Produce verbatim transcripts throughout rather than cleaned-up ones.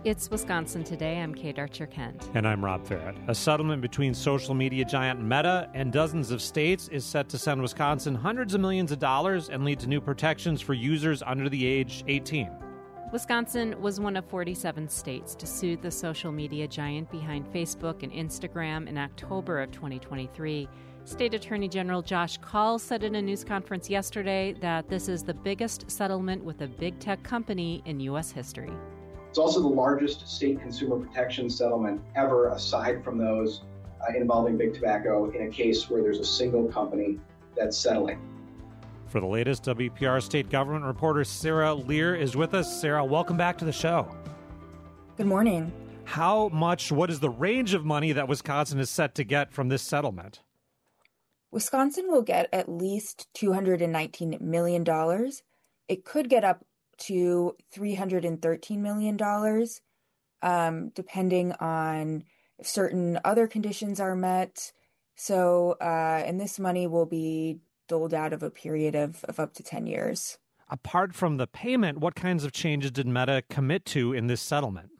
It's Wisconsin Today. I'm Kate Archer-Kent. And I'm Rob Farrett. A settlement between social media giant Meta and dozens of states is set to send Wisconsin hundreds of millions of dollars and lead to new protections for users under the age eighteen. Wisconsin was one of forty-seven states to sue the social media giant behind Facebook and Instagram in October of twenty twenty-three. State Attorney General Josh Kaul said in a news conference yesterday that this is the biggest settlement with a big tech company in U S history. It's also the largest state consumer protection settlement ever, aside from those uh, involving big tobacco, in a case where there's a single company that's settling. For the latest, W P R state government reporter Sarah Lear is with us. Sarah, welcome back to the show. Good morning. How much, what is the range of money that Wisconsin is set to get from this settlement? Wisconsin will get at least two hundred nineteen million dollars. It could get up to three hundred thirteen million dollars, um, depending on if certain other conditions are met. So, uh, and this money will be doled out of a period of, of up to ten years. Apart from the payment, what kinds of changes did Meta commit to in this settlement?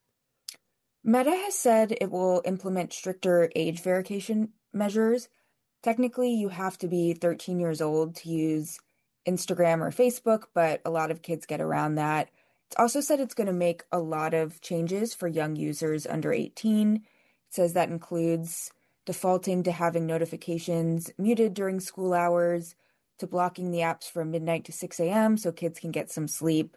Meta has said it will implement stricter age verification measures. Technically, you have to be thirteen years old to use Instagram or Facebook, but a lot of kids get around that. It's also said it's going to make a lot of changes for young users under eighteen. It says that includes defaulting to having notifications muted during school hours, to blocking the apps from midnight to six a.m. so kids can get some sleep.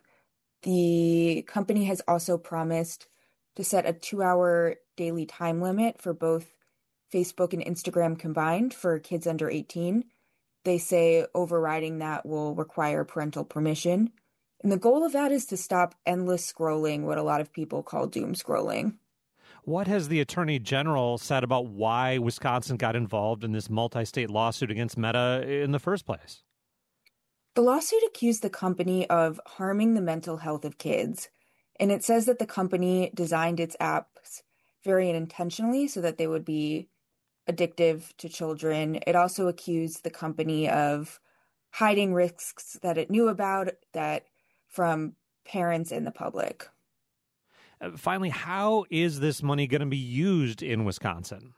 The company has also promised to set a two-hour daily time limit for both Facebook and Instagram combined for kids under eighteen. They say overriding that will require parental permission. And the goal of that is to stop endless scrolling, what a lot of people call doom scrolling. What has the Attorney General said about why Wisconsin got involved in this multi-state lawsuit against Meta in the first place? The lawsuit accused the company of harming the mental health of kids. And it says that the company designed its apps very intentionally so that they would be addictive to children. It also accused the company of hiding risks that it knew about that from parents and the public. Uh, finally, how is this money going to be used in Wisconsin?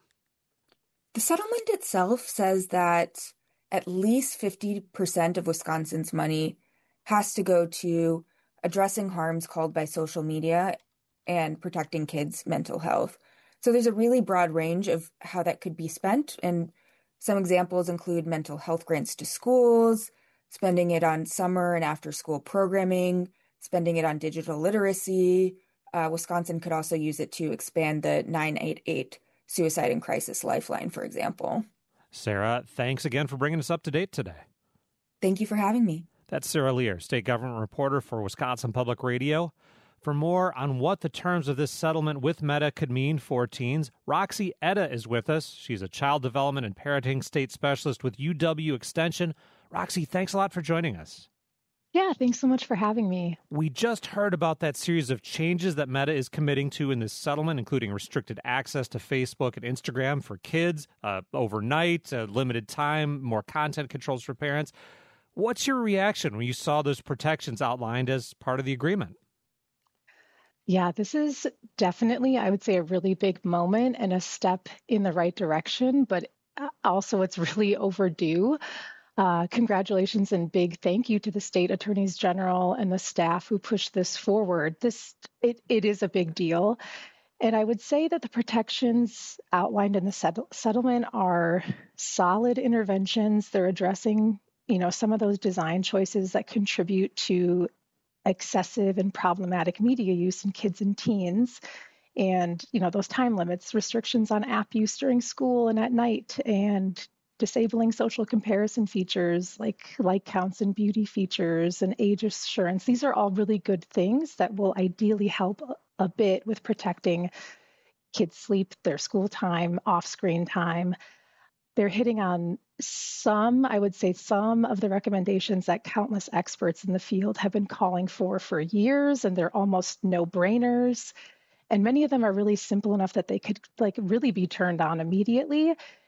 The settlement itself says that at least fifty percent of Wisconsin's money has to go to addressing harms caused by social media and protecting kids' mental health. So there's a really broad range of how that could be spent. And some examples include mental health grants to schools, spending it on summer and after school programming, spending it on digital literacy. Uh, Wisconsin could also use it to expand the nine eight eight suicide and crisis lifeline, for example. Sarah, thanks again for bringing us up to date today. Thank you for having me. That's Sarah Lear, state government reporter for Wisconsin Public Radio. For more on what the terms of this settlement with Meta could mean for teens, Roxy Etta is with us. She's a child development and parenting state specialist with U W Extension. Roxy, thanks a lot for joining us. Yeah, thanks so much for having me. We just heard about that series of changes that Meta is committing to in this settlement, including restricted access to Facebook and Instagram for kids, uh, overnight, uh, limited time, more content controls for parents. What's your reaction when you saw those protections outlined as part of the agreement? Yeah, this is definitely, I would say, a really big moment and a step in the right direction, but also it's really overdue. Uh, congratulations and big thank you to the state attorneys general and the staff who pushed this forward. This it, it is a big deal. And I would say that the protections outlined in the settle- settlement are solid interventions. They're addressing, you know, some of those design choices that contribute to excessive and problematic media use in kids and teens. And, you know, those time limits, restrictions on app use during school and at night, and disabling social comparison features like like counts and beauty features and age assurance. These are all really good things that will ideally help a bit with protecting kids' sleep, their school time, off-screen time. They're hitting on some, I would say, some of the recommendations that countless experts in the field have been calling for for years, and they're almost no-brainers. And many of them are really simple enough that they could like really be turned on immediately.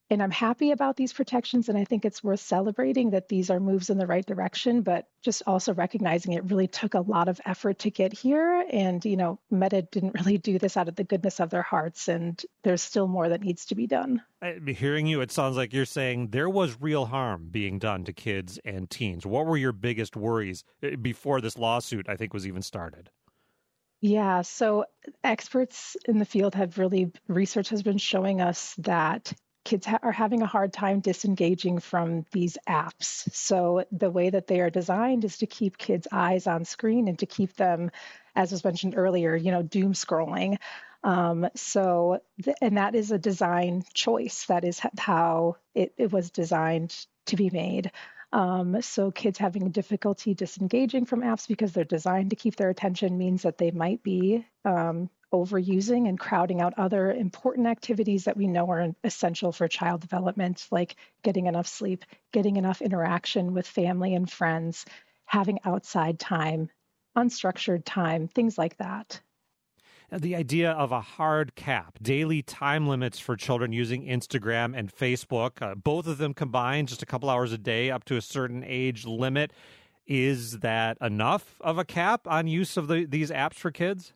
and I'm happy about these protections, and I think it's worth celebrating that these are moves in the right direction, but just also recognizing it really took a lot of effort to get here. And, you know, Meta didn't really do this out of the goodness of their hearts, and there's still more that needs to be done. I, hearing you, it sounds like you're saying there was real harm being done to kids and teens. What were your biggest worries before this lawsuit, I think, was even started? Yeah, so experts in the field have really, research has been showing us that kids ha- are having a hard time disengaging from these apps. So the way that they are designed is to keep kids' eyes on screen and to keep them, as was mentioned earlier, you know, doom scrolling. Um, so, th- and that is a design choice. That is how it, it was designed to be made. Um, so kids having difficulty disengaging from apps because they're designed to keep their attention means that they might be um, overusing and crowding out other important activities that we know are essential for child development, like getting enough sleep, getting enough interaction with family and friends, having outside time, unstructured time, things like that. The idea of a hard cap, daily time limits for children using Instagram and Facebook, uh, both of them combined, just a couple hours a day up to a certain age limit. Is that enough of a cap on use of the, these apps for kids?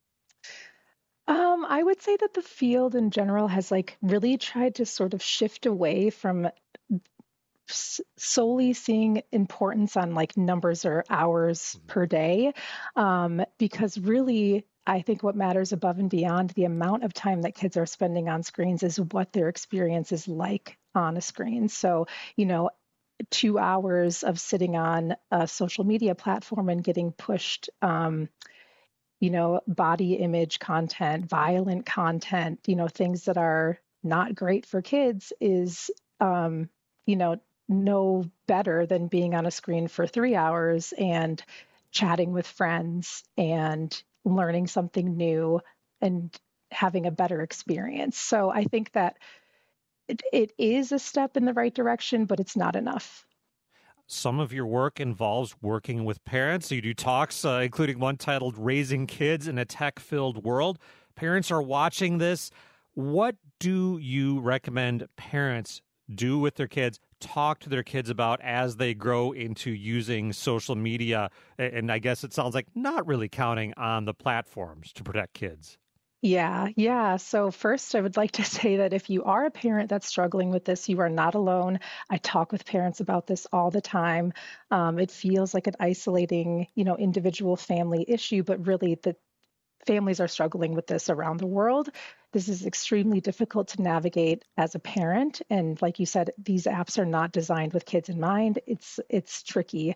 Um, I would say that the field in general has like really tried to sort of shift away from s- solely seeing importance on like numbers or hours per day, um, because really, I think what matters above and beyond the amount of time that kids are spending on screens is what their experience is like on a screen. So, you know, two hours of sitting on a social media platform and getting pushed, um, you know, body image content, violent content, you know, things that are not great for kids is, um, you know, no better than being on a screen for three hours and chatting with friends and learning something new and having a better experience. So I think that it, it is a step in the right direction, but it's not enough. Some of your work involves working with parents. You do talks, uh, including one titled Raising Kids in a Tech-Filled World. Parents are watching this. What do you recommend parents do with their kids, talk to their kids about as they grow into using social media? And I guess it sounds like not really counting on the platforms to protect kids. Yeah, yeah. So first, I would like to say that if you are a parent that's struggling with this, you are not alone. I talk with parents about this all the time. Um, it feels like an isolating, you know, individual family issue, but really the families are struggling with this around the world. This is extremely difficult to navigate as a parent. And like you said, these apps are not designed with kids in mind. It's it's tricky.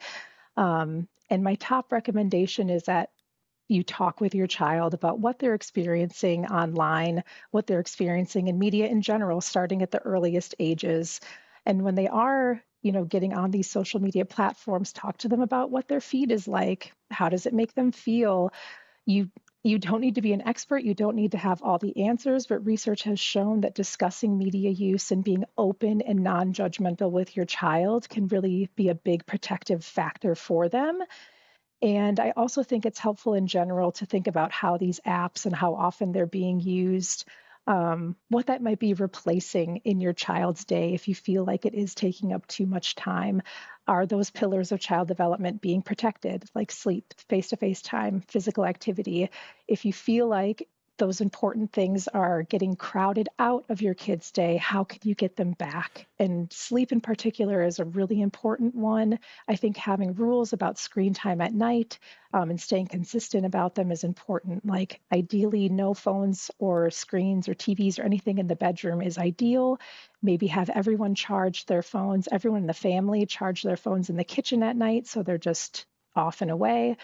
Um, and my top recommendation is that you talk with your child about what they're experiencing online, what they're experiencing in media in general, starting at the earliest ages. And when they are, you know, getting on these social media platforms, talk to them about what their feed is like. How does it make them feel? You you don't need to be an expert. You don't need to have all the answers, but research has shown that discussing media use and being open and non-judgmental with your child can really be a big protective factor for them. And I also think it's helpful in general to think about how these apps and how often they're being used, um, what that might be replacing in your child's day if you feel like it is taking up too much time. Are those pillars of child development being protected, like sleep, face-to-face time, physical activity? If you feel like those important things are getting crowded out of your kid's day, how can you get them back? And sleep in particular is a really important one. I think having rules about screen time at night um, and staying consistent about them is important. Like ideally no phones or screens or T Vs or anything in the bedroom is ideal. Maybe have everyone charge their phones, everyone in the family charge their phones in the kitchen at night so they're just off and away.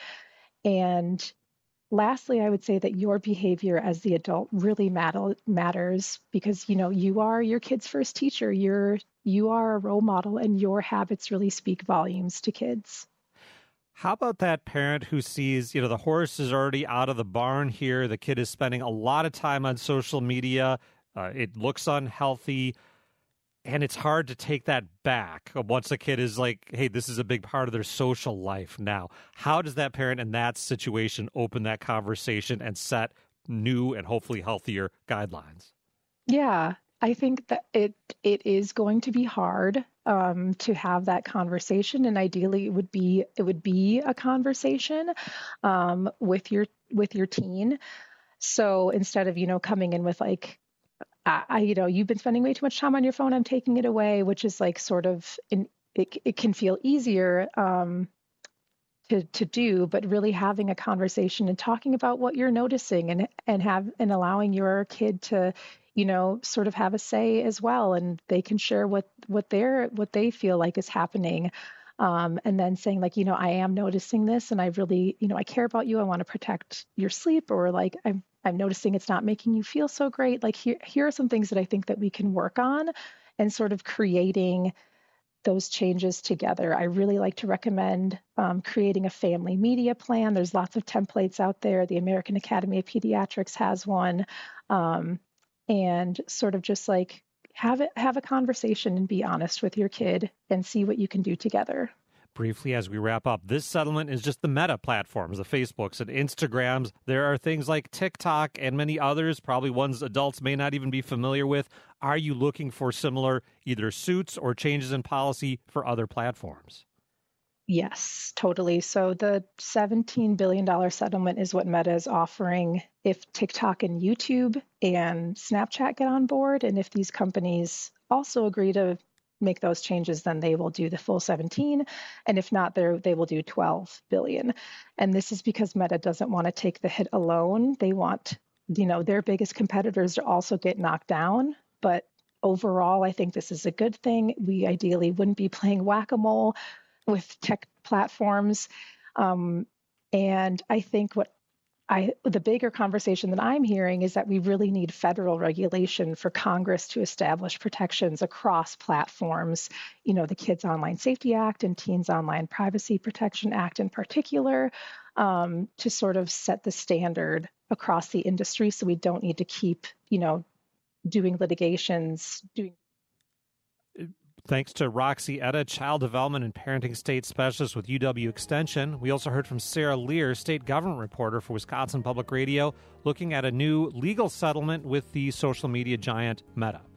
And lastly, I would say that your behavior as the adult really matter, matters because, you know, you are your kid's first teacher. You're you are a role model, and your habits really speak volumes to kids. How about that parent who sees, you know, the horse is already out of the barn here. The kid is spending a lot of time on social media. Uh, it looks unhealthy. And it's hard to take that back once a kid is like, hey, this is a big part of their social life now. How does that parent in that situation open that conversation and set new and hopefully healthier guidelines? Yeah. I think that it it is going to be hard um, to have that conversation, and ideally, it would be it would be a conversation um, with your with your teen. So instead of you know coming in with like, I, I you know you've been spending way too much time on your phone, I'm taking it away, which is like sort of in, it it can feel easier. Um, To, to do, but really having a conversation and talking about what you're noticing and and have and allowing your kid to, you know, sort of have a say as well, and they can share what what they're what they feel like is happening, um, and then saying like, you know, I am noticing this, and I really, you know, I care about you. I want to protect your sleep, or like I'm I'm noticing it's not making you feel so great. Like here here are some things that I think that we can work on, and sort of creating those changes together. I really like to recommend um, creating a family media plan. There's lots of templates out there. The American Academy of Pediatrics has one, um, and sort of just like have it, have a conversation and be honest with your kid and see what you can do together. Briefly, as we wrap up, this settlement is just the Meta platforms, the Facebooks and Instagrams. There are things like TikTok and many others, probably ones adults may not even be familiar with. Are you looking for similar either suits or changes in policy for other platforms? Yes, totally. So the seventeen billion dollars settlement is what Meta is offering if TikTok and YouTube and Snapchat get on board. And if these companies also agree to make those changes, then they will do the full seventeen. And if not, they they will do twelve billion. And this is because Meta doesn't want to take the hit alone. They want, you know, their biggest competitors to also get knocked down. But overall, I think this is a good thing. We ideally wouldn't be playing whack-a-mole with tech platforms. Um, and I think what I, the bigger conversation that I'm hearing is that we really need federal regulation for Congress to establish protections across platforms. You know, the Kids Online Safety Act and Teens Online Privacy Protection Act in particular, um, to sort of set the standard across the industry so we don't need to keep, you know, doing litigations, doing Thanks to Roxy Etta, Child Development and Parenting State Specialist with U W Extension. We also heard from Sarah Lear, State Government Reporter for Wisconsin Public Radio, looking at a new legal settlement with the social media giant Meta.